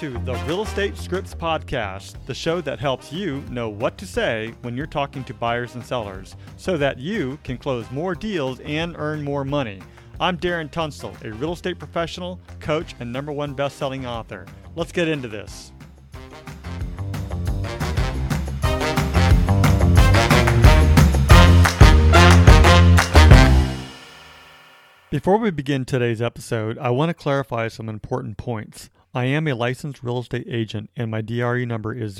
to the Real Estate Scripts Podcast, the show that helps you know what to say when you're talking to buyers and sellers so that you can close more deals and earn more money. I'm Darren Tunstall, a real estate professional, coach, and #1 best-selling author. Let's get into this. Before we begin today's episode, I want to clarify some important points. I am a licensed real estate agent and my DRE number is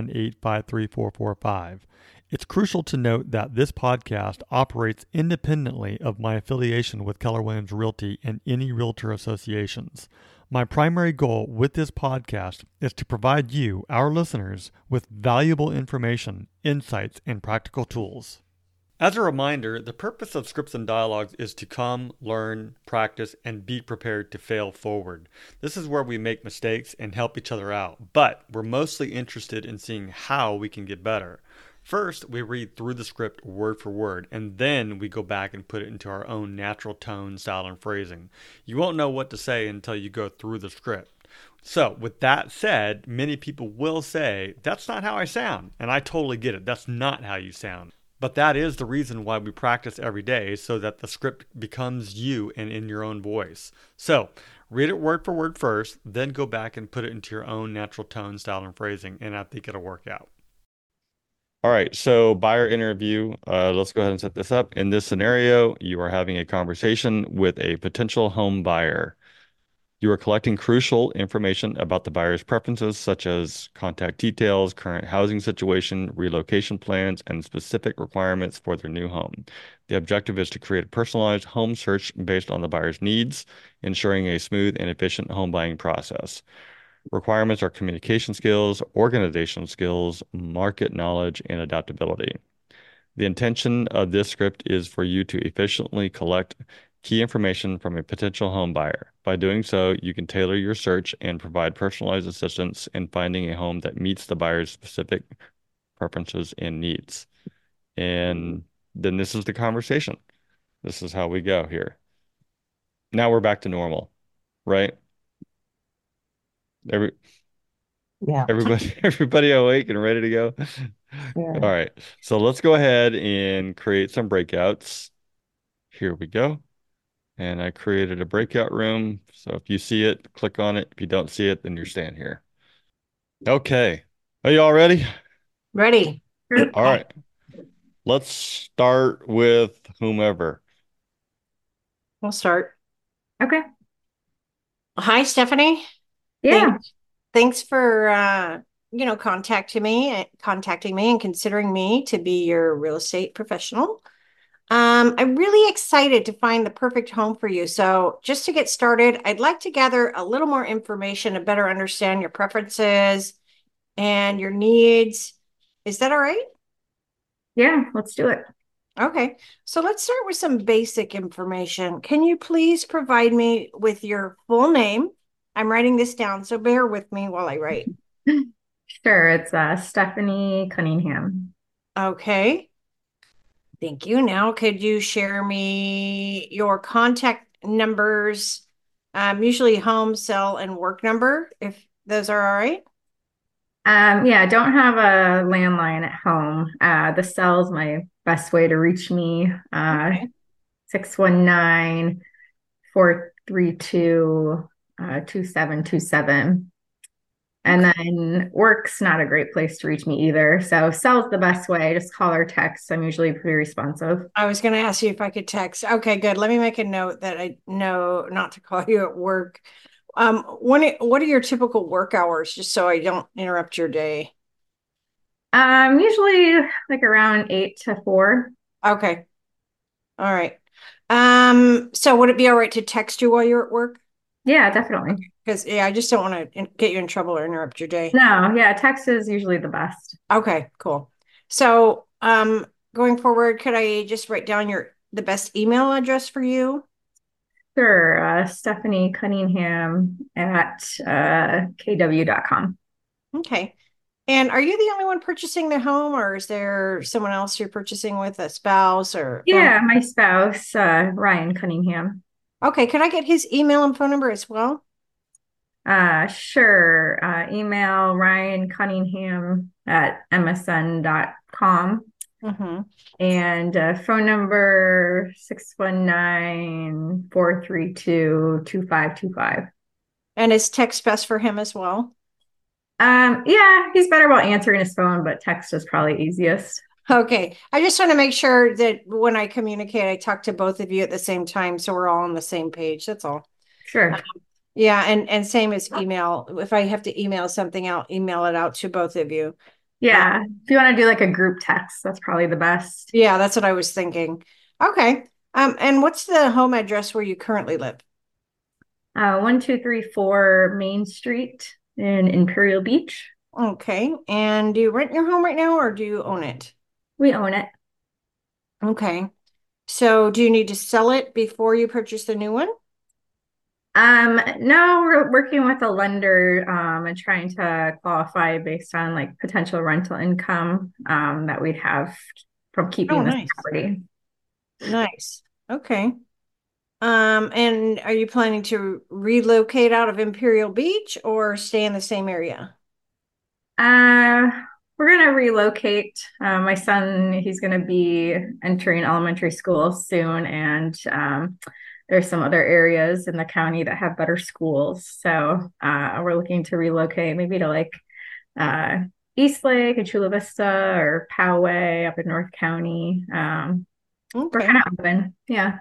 018534445. It's crucial to note that this podcast operates independently of my affiliation with Keller Williams Realty and any realtor associations. My primary goal with this podcast is to provide you, our listeners, with valuable information, insights, and practical tools. As a reminder, the purpose of Scripts and Dialogues is to come, learn, practice, and be prepared to fail forward. This is where we make mistakes and help each other out, but we're mostly interested in seeing how we can get better. First, we read through the script word for word, and then we go back and put it into our own natural tone, style, and phrasing. You won't know what to say until you go through the script. So, with that said, many people will say, "That's not how I sound," and I totally get it. That's not how you sound. But that is the reason why we practice every day, so that the script becomes you and in your own voice. So, read it word for word first, then go back and put it into your own natural tone, style, and phrasing, and I think it'll work out. All right, so buyer interview. Let's go ahead and set this up. In this scenario, you are having a conversation with a potential home buyer. You are collecting crucial information about the buyer's preferences, such as contact details, current housing situation, relocation plans, and specific requirements for their new home. The objective is to create a personalized home search based on the buyer's needs, ensuring a smooth and efficient home buying process. Requirements are communication skills, organizational skills, market knowledge, and adaptability. The intention of this script is for you to efficiently collect key information from a potential home buyer. By doing so, you can tailor your search and provide personalized assistance in finding a home that meets the buyer's specific preferences and needs. And then this is the conversation. This is how we go here. Now we're back to normal, right? Everybody awake and ready to go? Yeah. All right. So let's go ahead and create some breakouts. Here we go. And I created a breakout room. So if you see it, click on it. If you don't see it, then you're staying here. Okay. Are you all ready? Ready. All right. Let's start with whomever. We'll start. Okay. Hi, Stephanie. Yeah. Thanks for contacting me and considering me to be your real estate professional. I'm really excited to find the perfect home for you. So just to get started, I'd like to gather a little more information to better understand your preferences and your needs. Is that all right? Yeah, let's do it. Okay, so let's start with some basic information. Can you please provide me with your full name? I'm writing this down, so bear with me while I write. Sure, it's Stephanie Cunningham. Okay. Thank you. Now, could you share me your contact numbers, usually home, cell, and work number, if those are all right? Yeah, I don't have a landline at home. The cell is my best way to reach me. Okay. 619-432-2727. And then work's not a great place to reach me either. So cell's the best way. Just call or text. I'm usually pretty responsive. I was going to ask you if I could text. Okay, good. Let me make a note that I know not to call you at work. What are your typical work hours, just so I don't interrupt your day? Usually like around 8 to 4. Okay. All right. So would it be all right to text you while you're at work? Yeah, definitely. Because I just don't want to get you in trouble or interrupt your day. No, yeah, text is usually the best. Okay, cool. So, going forward, could I just write down the best email address for you? Sure, Stephanie Cunningham at kw.com. Okay. And are you the only one purchasing the home, or is there someone else you're purchasing with, a spouse or? Yeah, my spouse, Ryan Cunningham. Okay, could I get his email and phone number as well? Sure. Email Ryan Cunningham at msn.com Mm-hmm. and phone number 619-432-2525. And is text best for him as well? Yeah, he's better about answering his phone, but text is probably easiest. Okay. I just want to make sure that when I communicate, I talk to both of you at the same time, so we're all on the same page. That's all. Sure. Yeah, and same as email. If I have to email something out, email it out to both of you. Yeah. If you want to do like a group text, that's probably the best. Yeah, that's what I was thinking. Okay. And what's the home address where you currently live? 1234 Main Street in Imperial Beach. Okay. And do you rent your home right now or do you own it? We own it. Okay. So do you need to sell it before you purchase the new one? No, we're working with a lender, and trying to qualify based on like potential rental income, that we'd have from Oh, keeping this nice. property. Nice. Okay. And are you planning to relocate out of Imperial Beach or stay in the same area? Uh, we're gonna relocate. My son, he's gonna be entering elementary school soon, and there's some other areas in the county that have better schools. So we're looking to relocate maybe to like uh, East Lake and Chula Vista or Poway up in North County. We're Okay. kind of open. Yeah.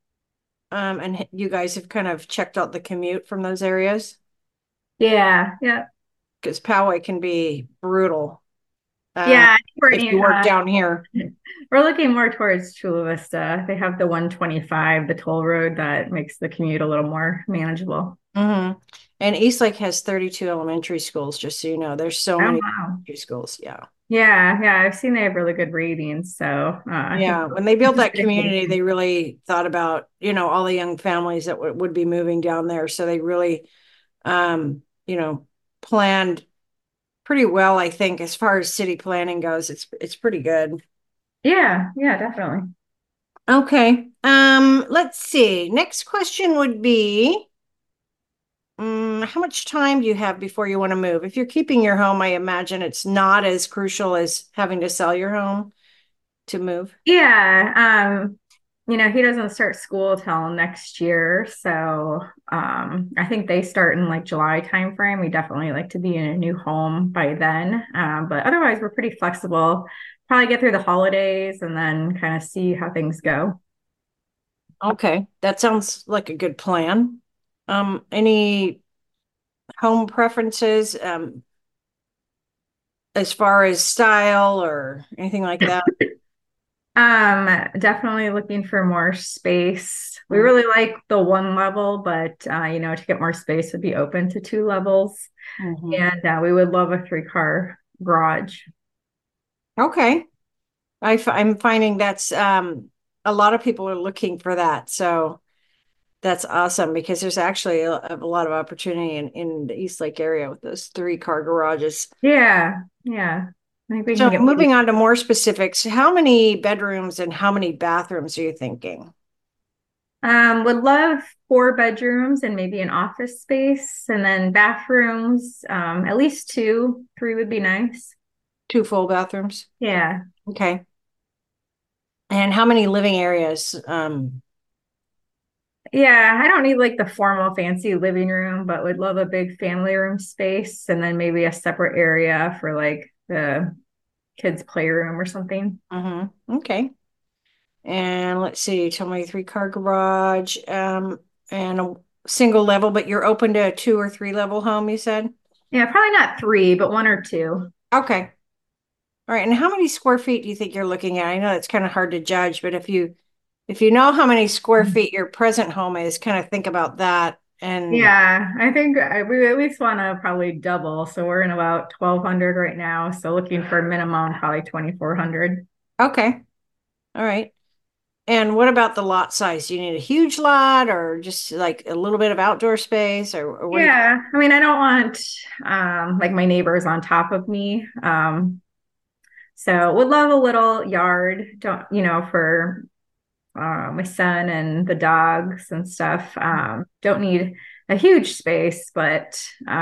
And you guys have kind of checked out the commute from those areas Yeah. Yeah. because Poway can be brutal uh, Yeah. I think if you work down here. we're looking more towards Chula Vista. They have the 125, the toll road that makes the commute a little more manageable. Mm-hmm. And Eastlake has 32 elementary schools, just so you know. There's so Oh, many wow. elementary schools. Yeah. Yeah. Yeah. I've seen they have really good ratings. So I think Yeah. When they built it's a that good community, indication. they really thought about, all the young families that would be moving down there. So they really, um, you know, planned pretty well, I think, as far as city planning goes. It's pretty good. Yeah. Yeah, definitely. Okay. Let's see. Next question would be, how much time do you have before you want to move? If you're keeping your home, I imagine it's not as crucial as having to sell your home to move. Yeah. He doesn't start school till next year. So I think they start in like July timeframe. We definitely like to be in a new home by then. But otherwise we're pretty flexible. Probably get through the holidays and then kind of see how things go. Okay, that sounds like a good plan. Any home preferences, as far as style or anything like that? Definitely looking for more space. We really like the one level, but to get more space would be open to two levels. Mm-hmm. And we would love a three-car garage. Okay. I'm finding that's a lot of people are looking for that. So that's awesome because there's actually a lot of opportunity in the East Lake area with those three-car garages. Yeah, yeah. I think we can So get maybe moving on to more specifics, how many bedrooms and how many bathrooms are you thinking? would love four bedrooms and maybe an office space, and then bathrooms, at least two, three would be nice. Two full bathrooms? Yeah. Okay. And how many living areas? Yeah, I don't need like the formal fancy living room, but would love a big family room space and then maybe a separate area for like the kids' playroom or something. Okay. And let's see, tell me three-car garage, and a single level, but you're open to a two or three level home, you said? Yeah, probably not three, but one or two. Okay. All right. And how many square feet do you think you're looking at? I know it's kind of hard to judge, but if you know how many square feet your present home is, kind of think about that. And Yeah, I think we at least want to probably double. So we're in about 1,200 right now. So looking for a minimum, probably 2,400. okay. All right. And what about the lot size? Do you need a huge lot or just like a little bit of outdoor space or what do you? Yeah, I mean, I don't want like my neighbors on top of me. So would love a little yard, don't, for my son and the dogs and stuff. Don't need a huge space, but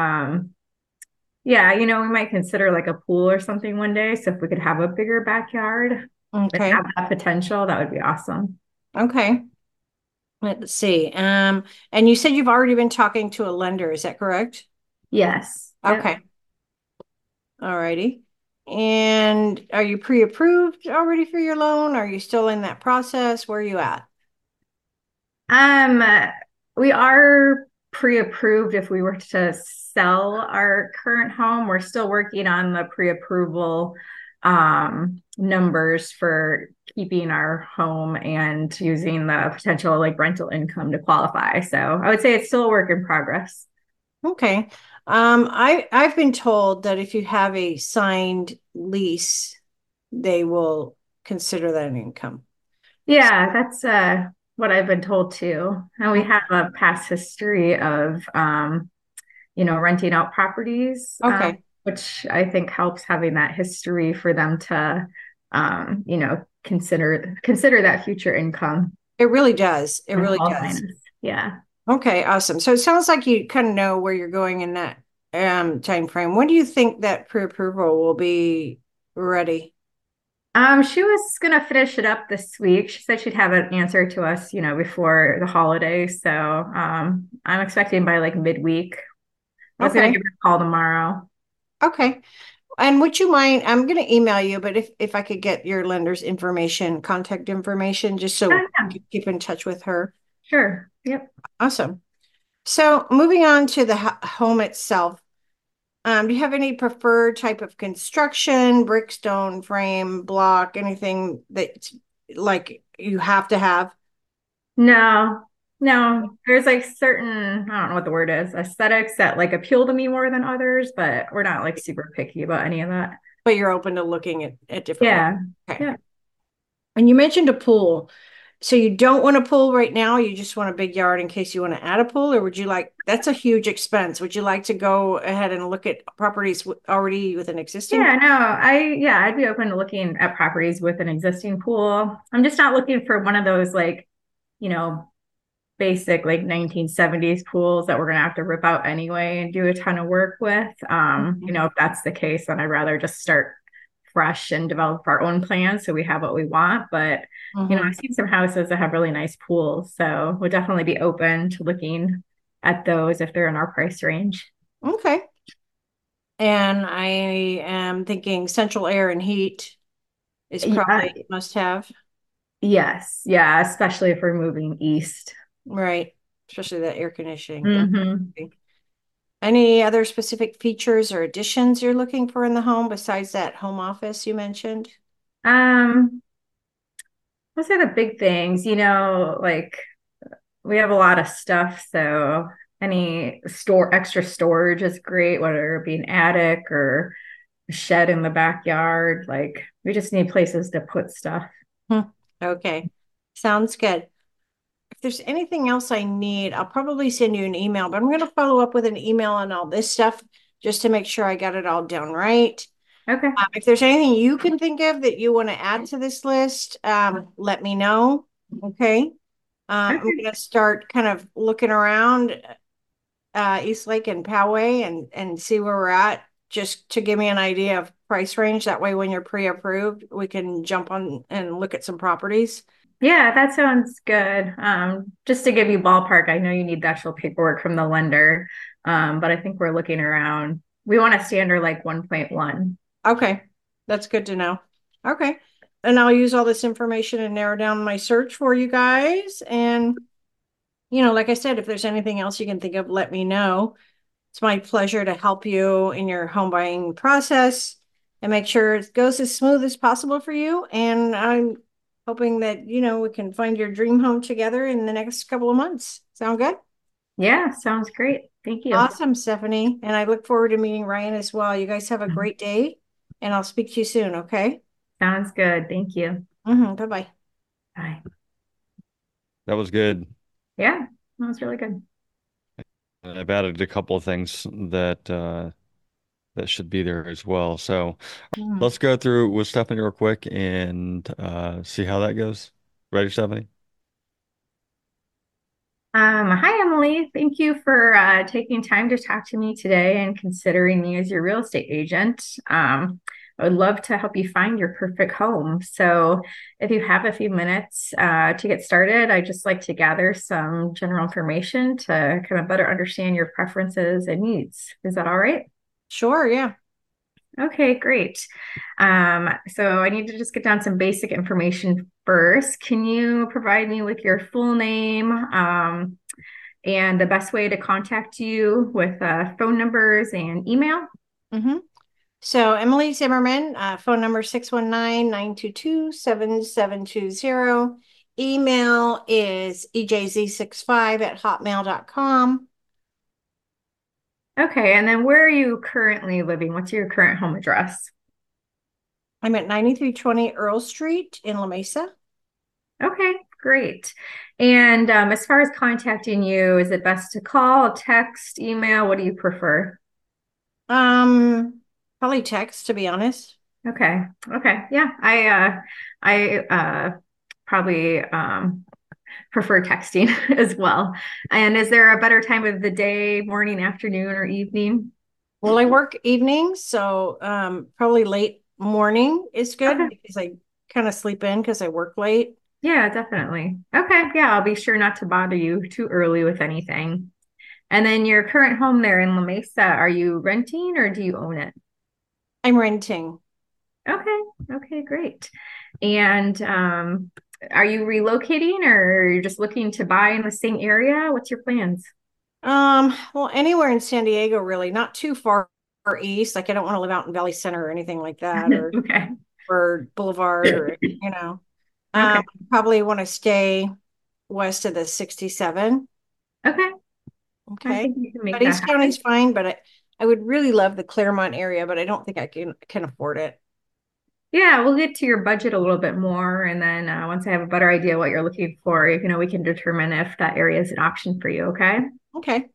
yeah, we might consider like a pool or something one day. So if we could have a bigger backyard and Okay. have that potential, that would be awesome. Okay. Let's see. And you said you've already been talking to a lender, is that correct? Yes. Yep. Okay. All righty. And are you pre-approved already for your loan? Are you still in that process? Where are you at? Um, we are pre-approved if we were to sell our current home. We're still working on the pre-approval numbers for keeping our home and using the potential like rental income to qualify. So I would say it's still a work in progress. Okay. I've been told that if you have a signed lease, they will consider that an income. Yeah, that's what I've been told too. And we have a past history of renting out properties, Okay. which I think helps having that history for them to consider that future income It really does. It when really qualifying does. us. Yeah. Okay, awesome. So it sounds like you kind of know where you're going in that time frame. When do you think that pre-approval will be ready? She was gonna finish it up this week. She said she'd have an answer to us, before the holiday. So I'm expecting by like midweek. I was gonna Okay. give her a call tomorrow. Okay. And would you mind, I'm going to email you, but if I could get your lender's information, contact information, just so Yeah, you can keep in touch with her. sure. Yep. Awesome. So moving on to the home itself, do you have any preferred type of construction, brick, stone, frame, block, anything that like you have to have? No, no. There's like certain, I don't know what the word is, aesthetics that like appeal to me more than others, but we're not like super picky about any of that. But you're open to looking at different ones. Yeah. Okay. Yeah. And you mentioned a pool. So you don't want a pool right now. You just want a big yard in case you want to add a pool, or would you like, that's a huge expense. Would you like to go ahead and look at properties already with an existing Yeah, pool? no, I'd be open to looking at properties with an existing pool. I'm just not looking for one of those like, you know, basic like 1970s pools that we're gonna have to rip out anyway and do a ton of work with. If that's the case, then I'd rather just start fresh and develop our own plans so we have what we want. But Mm-hmm. I've seen some houses that have really nice pools, so we'll definitely be open to looking at those if they're in our price range. Okay. And I am thinking central air and heat is Yeah, probably a must have, yes, yeah, especially if we're moving east. right? Especially that air conditioning. Hmm. Okay. Any other specific features or additions you're looking for in the home besides that home office you mentioned? Um, those are the big things, like we have a lot of stuff, so any extra storage is great, whether it be an attic or a shed in the backyard. Like we just need places to put stuff. Hmm. Okay. Sounds good. If there's anything else I need, I'll probably send you an email, but I'm going to follow up with an email on all this stuff just to make sure I got it all down right. Okay. If there's anything you can think of that you want to add to this list, let me know. Okay. I'm Okay. going to start kind of looking around East Lake and Poway and see where we're at just to give me an idea of price range. That way, when you're pre-approved, we can jump on and look at some properties. Yeah, that sounds good. Just to give you ballpark, I know you need the actual paperwork from the lender, but I think we're looking around. We want a standard like 1.1. Okay, that's good to know. Okay. And I'll use all this information and narrow down my search for you guys. And, like I said, if there's anything else you can think of, let me know. It's my pleasure to help you in your home buying process and make sure it goes as smooth as possible for you. And I'm hoping that, we can find your dream home together in the next couple of months. Sound good? Yeah, sounds great. Thank you. Awesome, Stephanie. And I look forward to meeting Ryan as well. You guys have a great day, and I'll speak to you soon, okay? Sounds good. Thank you. Bye-bye. Bye. That was good. Yeah, that was really good. I've added a couple of things that should be there as well. So Mhm. let's go through with Stephanie real quick and see how that goes. Ready, Stephanie? Hi, Emily. Thank you for taking time to talk to me today and considering me as your real estate agent. I would love to help you find your perfect home. So, if you have a few minutes to get started, I'd just like to gather some general information to kind of better understand your preferences and needs. Is that all right? Sure, yeah. Okay, great. So I need to just get down some basic information first. Can you provide me with your full name, and the best way to contact you with phone numbers and email? Mm-hmm. So Emily Zimmerman, phone number 619-922-7720. Email is ejz65@hotmail.com. Okay, and then where are you currently living? What's your current home address? I'm at 9320 Earl Street in La Mesa. Okay, great. And as far as contacting you, is it best to call, text, email? What do you prefer? Probably text, to be honest. Okay. Okay. Yeah. I probably prefer texting as well. And is there a better time of the day, morning, afternoon, or evening? Well, I work evenings, so probably late morning is good Okay. because I kind of sleep in because I work late. Yeah, definitely. Okay. Yeah, I'll be sure not to bother you too early with anything. And then your current home there in La Mesa, are you renting or do you own it? I'm renting. Okay. Okay, great. And are you relocating or you're just looking to buy in the same area? What's your plans? Well, anywhere in San Diego, really, not too far east. Like I don't want to live out in Valley Center or anything like that, Okay. or Boulevard, or Okay. probably want to stay west of the 67. Okay. I Okay, think you can make but that East County's happen. fine. But I would really love the Claremont area, but I don't think I can afford it. Yeah, we'll get to your budget a little bit more, and then once I have a better idea what you're looking for, we can determine if that area is an option for you. Okay. Okay.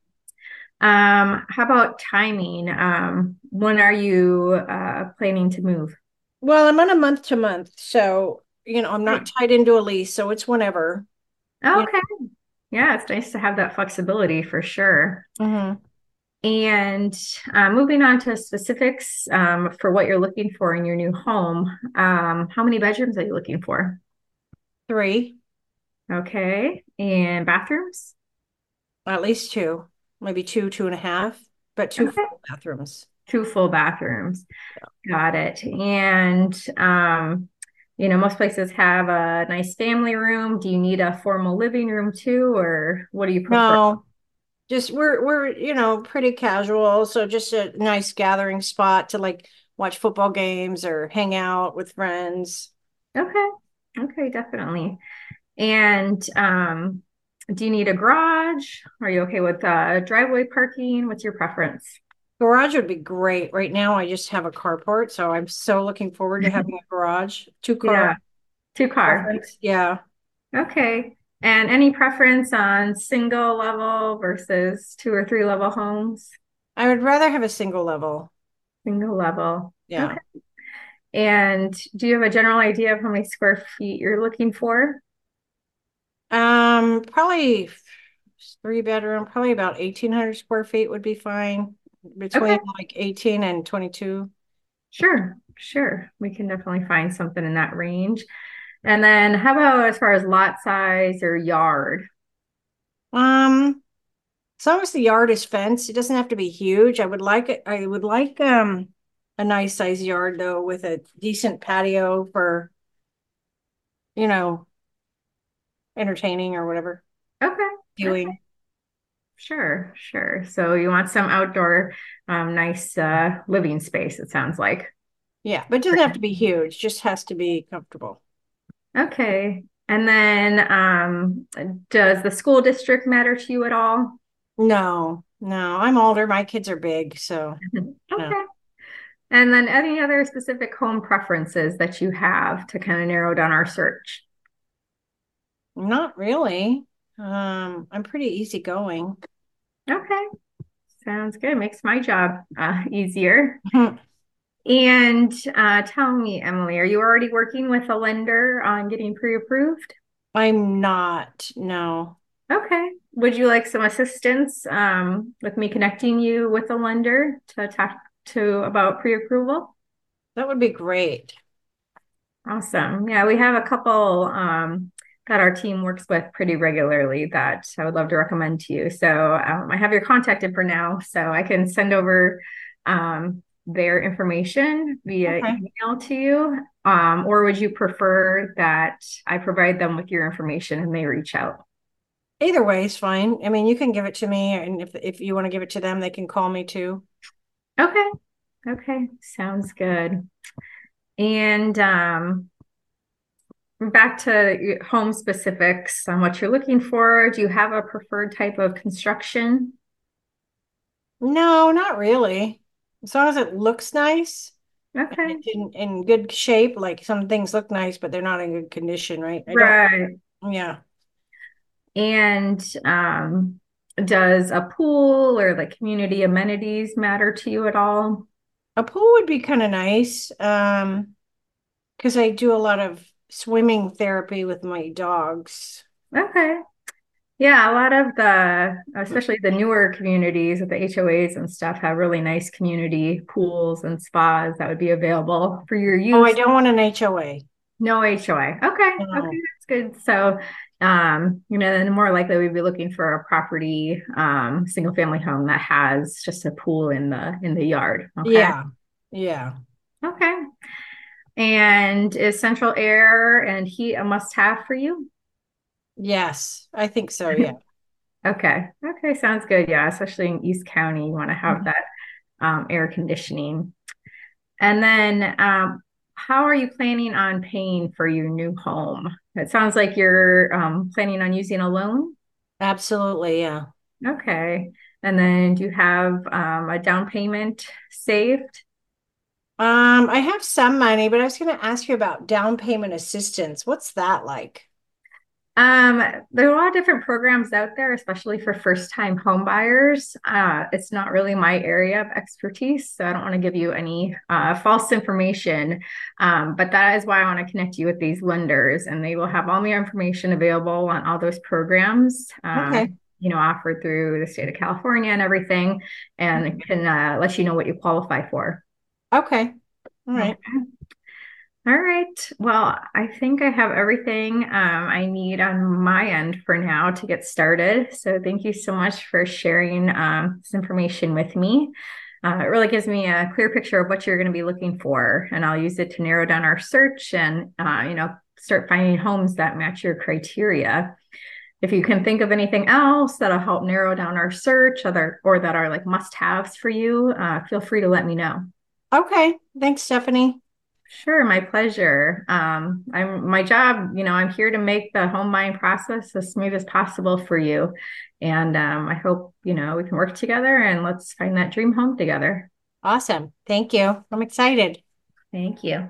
How about timing? When are you planning to move? Well, I'm on a month to month, so I'm not Great. tied into a lease, so it's whenever. You Okay. Yeah, it's nice to have that flexibility for sure. know. And moving on to specifics for what you're looking for in your new home, how many bedrooms are you looking for? 3, Okay. And bathrooms? at least 2, maybe 2, 2.5, but 2 Okay. full bathrooms. Two full bathrooms. Got it. And most places have a nice family room. Do you need a formal living room too, or what do you prefer? No, just we're pretty casual, so just a nice gathering spot to like watch football games or hang out with friends. Okay. Okay, definitely. And do you need a garage? Are you okay with driveway parking? What's your preference? Garage would be great. Right now, I just have a carport, so I'm so looking forward to having a garage. 2 car Yeah, two car. preference. Yeah, Okay. And any preference on single level versus two or three level homes? I would rather have a single level. Single level. Yeah. Okay. And do you have a general idea of how many square feet you're looking for? Probably 3 bedroom, probably about 1,800 square feet would be fine. Okay. Between like 18 and 22. Sure. Sure. We can definitely find something in that range. And then how about as far as lot size or yard? Um, as long as the yard is fenced, it doesn't have to be huge. I would like it. I would like a nice size yard though, with a decent patio for, you know, entertaining or whatever, Okay. Okay. viewing. Sure. Sure. So you want some outdoor, nice living space, it sounds like. Yeah, but it doesn't have to be huge, just has to be comfortable. Okay. And then does the school district matter to you at all? No, no, I'm older. My kids are big, so Okay. And then any other specific home preferences that you have to kind of narrow down our search? not really. I'm pretty easygoing. Okay. Sounds good. Makes my job easier. And tell me, Emily, are you already working with a lender on getting pre-approved? I'm not, no. Okay. would you like some assistance with me connecting you with a lender to talk to about pre-approval? That would be great. Awesome. Yeah, we have a couple that our team works with pretty regularly that I would love to recommend to you. So I have your contact info now, so I can send over their information via Okay. email to you. Or would you prefer that I provide them with your information and they reach out? Either way is fine. I mean, you can give it to me, and if you want to give it to them, they can call me too. Okay. Okay. Sounds good. And back to home specifics on what you're looking for. Do you have a preferred type of construction? No, not really. As long as it looks nice and Okay. it's in good shape, like some things look nice, but they're not in good condition, right? I don't, Right. yeah. And does a pool or like community amenities matter to you at all? A pool would be kind of nice. Because I do a lot of swimming therapy with my dogs. Okay. Yeah, a lot of the, especially the newer communities with the HOAs and stuff, have really nice community pools and spas that would be available for your Oh, I use. don't want an HOA. No HOA. Okay. Okay, No. that's good. So, then more likely we'd be looking for a property, single family home that has just a pool in the yard. Okay. Yeah. Yeah. Okay. And is central air and heat a must-have for you? Yes, I think so. Yeah. Okay. Okay, sounds good. Yeah, especially in East County, you want to have Mhm. that air conditioning. And then, how are you planning on paying for your new home? It sounds like you're planning on using a loan. Absolutely. Yeah. Okay. And then do you have a down payment saved? I have some money, but I was going to ask you about down payment assistance. What's that like? There are a lot of different programs out there, especially for first-time home buyers. It's not really my area of expertise, so I don't want to give you any false information. But that is why I want to connect you with these lenders, and they will have all your information available on all those programs. Okay. Offered through the state of California and everything, and it can let you know what you qualify for. Okay. All right. Okay. All right. Well, I think I have everything I need on my end for now to get started. So thank you so much for sharing this information with me. It really gives me a clear picture of what you're going to be looking for, and I'll use it to narrow down our search and start finding homes that match your criteria. If you can think of anything else that'll help narrow down our search, or that are like must-haves for you, feel free to let me know. Okay. Thanks, Stephanie. Sure, my pleasure. I'm my job, I'm here to make the home buying process as smooth as possible for you. And I hope, we can work together and let's find that dream home together. Awesome. Thank you. I'm excited. Thank you.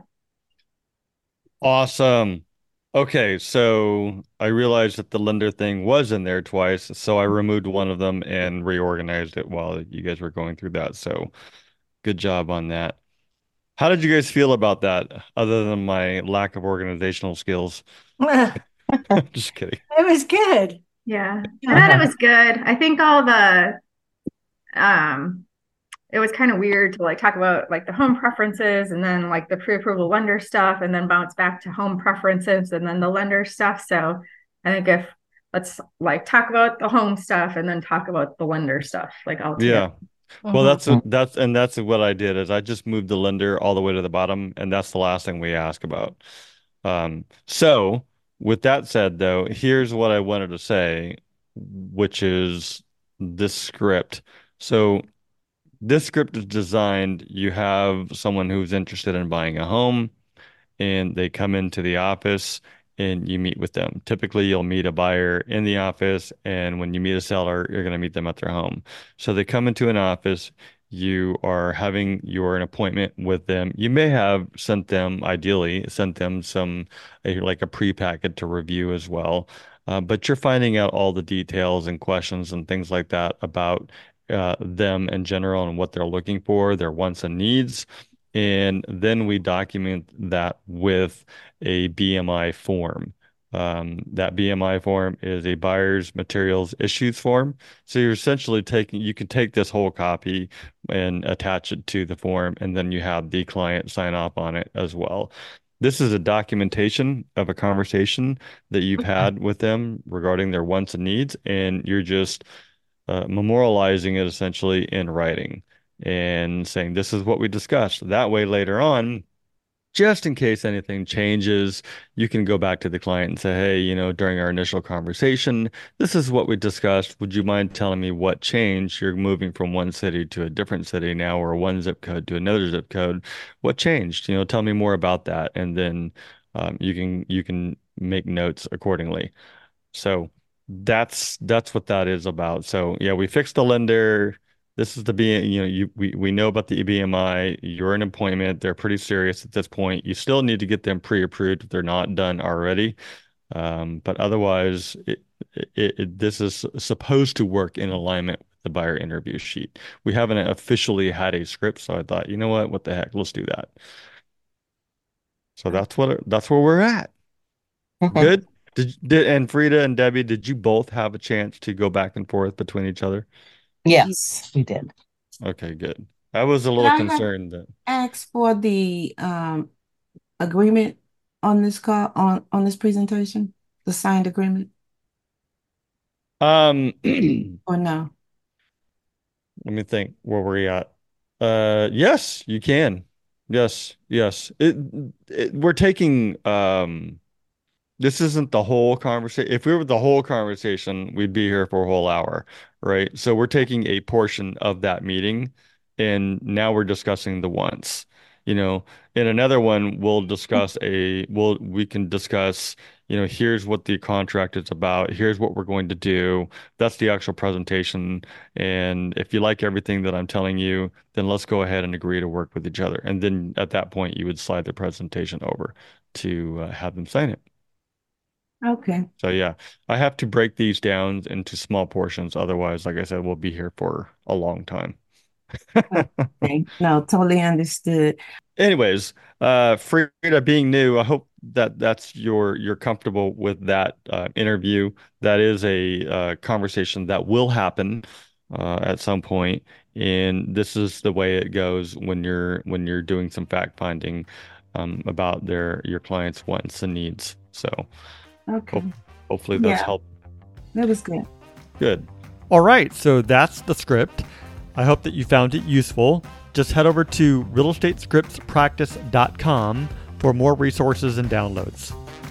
Awesome. Okay, so I realized that the lender thing was in there twice, so I removed one of them and reorganized it while you guys were going through that. So good job on that. How did you guys feel about that, other than my lack of organizational skills? It Just kidding. was good. Yeah, I thought it was good. I think um, it was kind of weird to like talk about like the home preferences and then like the pre-approval lender stuff and then bounce back to home preferences and then the lender stuff. So I think if let's like talk about the home stuff and then talk about the lender stuff like all together. Yeah. Well, Mhm. that's what I did is I just moved the lender all the way to the bottom, and that's the last thing we ask about. So with that said, though, here's what I wanted to say, which is this script. So this script is designed, you have someone who's interested in buying a home and they come into the office and you meet with them. Typically, you'll meet a buyer in the office, and when you meet a seller, you're going to meet them at their home. So they come into an office, you are having an appointment with them. You may have ideally sent them like a pre-packet to review as well. But you're finding out all the details and questions and things like that about them in general and what they're looking for, their wants and needs. And then we document that with a BMI form. That BMI form is a buyer's materials issues form. So you're essentially you can take this whole copy and attach it to the form, and then you have the client sign off on it as well. This is a documentation of a conversation that you've Okay. had with them regarding their wants and needs, and you're just memorializing it essentially in writing and saying, this is what we discussed. That way, later on, just in case anything changes, you can go back to the client and say, hey, during our initial conversation, this is what we discussed. Would you mind telling me what changed? You're moving from one city to a different city now, or one zip code to another zip code. What changed? Tell me more about that. And then you can make notes accordingly. So that's what that is about. So yeah, we fixed the lender. This is the B, we know about the BMI. You're in appointment. They're pretty serious at this point. You still need to get them pre-approved if they're not done already. But otherwise, this is supposed to work in alignment with the buyer interview sheet. We haven't officially had a script, so I thought, you know what the heck, let's do that. So that's where we're at. Good. And Frida and Debbie, did you both have a chance to go back and forth between each other? Yes, we did. Okay, good. I was a Could little I have concerned that asked for the agreement on this call on this presentation, the signed agreement, let or no? me think where we're at. Yes, you can. Yes, yes. We're taking this isn't the whole conversation. If we were the whole conversation, we'd be here for a whole hour, right? So we're taking a portion of that meeting, and now we're discussing the wants. In another one, we can discuss, here's what the contract is about. Here's what we're going to do. That's the actual presentation. And if you like everything that I'm telling you, then let's go ahead and agree to work with each other. And then at that point, you would slide the presentation over to have them sign it. Okay. So yeah, I have to break these down into small portions. Otherwise, like I said, we'll be here for a long time. Okay. No, totally understood. Anyways, Frida being new, I hope that you're comfortable with that interview. That is a conversation that will happen at some point, and this is the way it goes when you're doing some fact finding about your clients' wants and needs. So Okay. hopefully that's Yeah, helped. that was good. Good. All right, so that's the script. I hope that you found it useful. Just head over to realestatescriptspractice.com for more resources and downloads.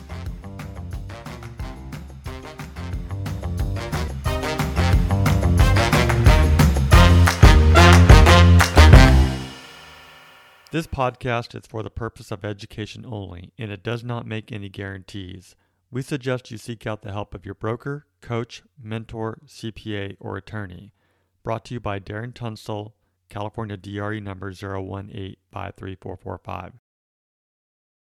This podcast is for the purpose of education only, and it does not make any guarantees. We suggest you seek out the help of your broker, coach, mentor, CPA, or attorney. Brought to you by Darren Tunstall, California DRE number 018534445.